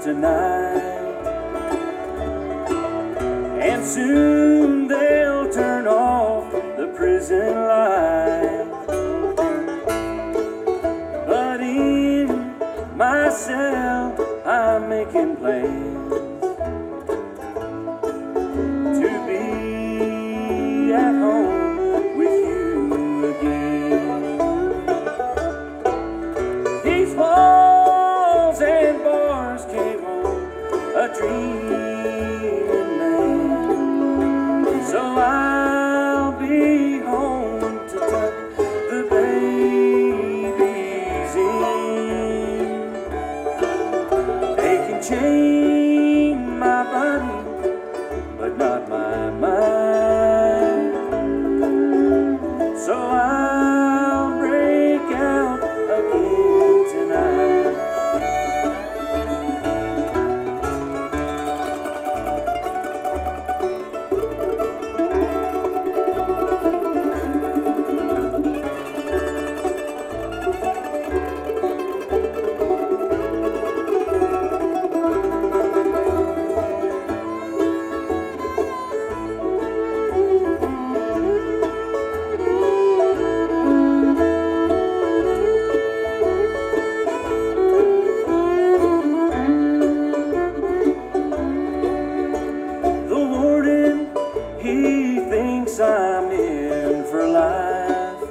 tonight, and soon they'll turn off the prison light. But in my cell I'm making plans to be at home with you again. These walls and bars can't hold a dreaming man, so I'll be home to tuck the babies in. They can chain my body, but not my mind. So I'll break out again tonight. The warden, he thinks I'm in for life.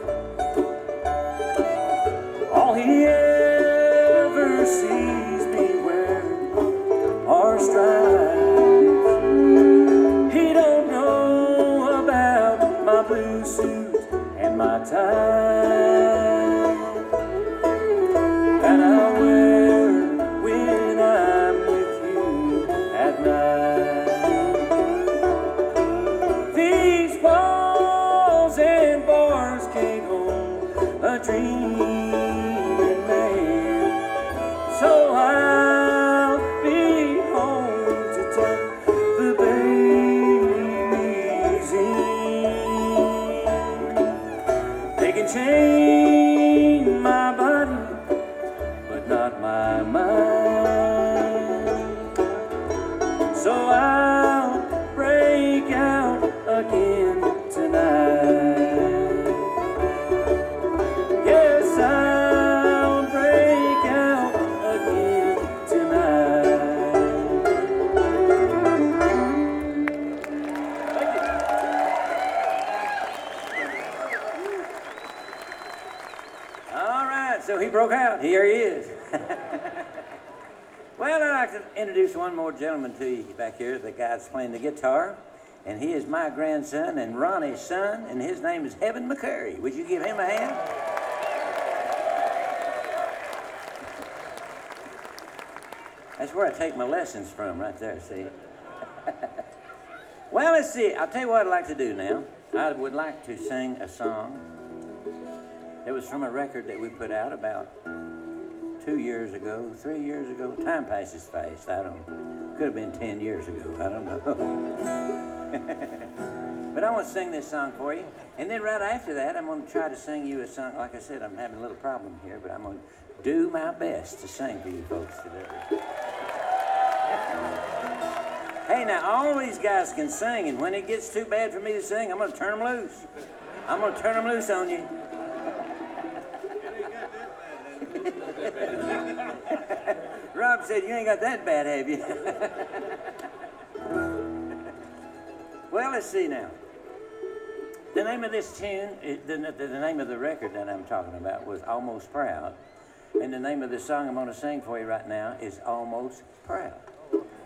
All he ever sees me wear are stripes. He don't know about my blue suit and my tie that I wear when I'm with you at night. These walls and bars can't hold a dreaming man, so I'll be home to tuck the babies in. They can chain my body, but not my mind. So I'll break out again tonight. Yes, I'll break out again tonight. All right, so he broke out. Here he is. Well, I'd like to introduce one more gentleman to you back here. The guy that's playing the guitar, and he is my grandson and Ronnie's son, and his name is Heaven McCurry. Would you give him a hand? That's where I take my lessons from, right there, see? Well, let's see. I'll tell you what I'd like to do now. I would like to sing a song that was from a record that we put out about 2 years ago, 3 years ago. Time passes fast. I don't know. Could have been 10 years ago. I don't know. But I want to sing this song for you. And then right after that, I'm going to try to sing you a song. Like I said, I'm having a little problem here, but I'm going to do my best to sing for you folks today. Hey, now, all these guys can sing, and when it gets too bad for me to sing, I'm going to turn them loose. I'm going to turn them loose on you. Rob said, you ain't got that bad, have you? Well, let's see now. The name of this tune, the name of the record that I'm talking about was Almost Proud. And the name of the song I'm going to sing for you right now is Almost Proud.